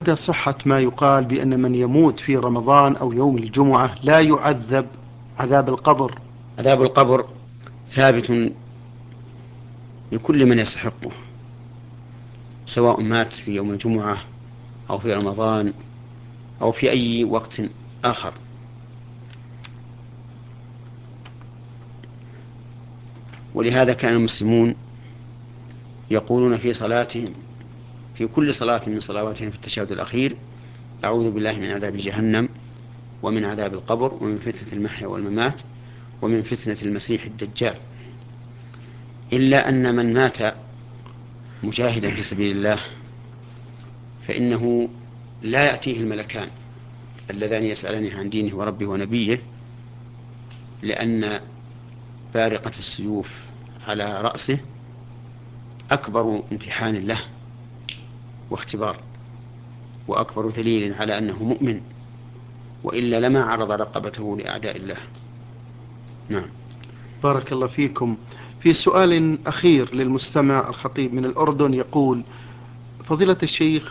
صحة ما يقال بأن من يموت في رمضان أو يوم الجمعة لا يعذب عذاب القبر؟ عذاب القبر ثابت لكل من يستحقه، سواء مات في يوم الجمعة أو في رمضان أو في أي وقت آخر. ولهذا كان المسلمون يقولون في صلاتهم، في كل صلاة من صلواتهم في التشهد الأخير: أعوذ بالله من عذاب جهنم، ومن عذاب القبر، ومن فتنة المحيا والممات، ومن فتنة المسيح الدجال. إلا أن من مات مجاهدا في سبيل الله فإنه لا يأتيه الملكان اللذان يسألانه عن دينه وربه ونبيه، لأن بارقة السيوف على رأسه أكبر امتحان له واختبار، وأكبر دليل على أنه مؤمن، وإلا لما عرض رقبته لأعداء الله. نعم. بارك الله فيكم. في سؤال أخير للمستمع الخطيب من الأردن يقول: فضيلة الشيخ،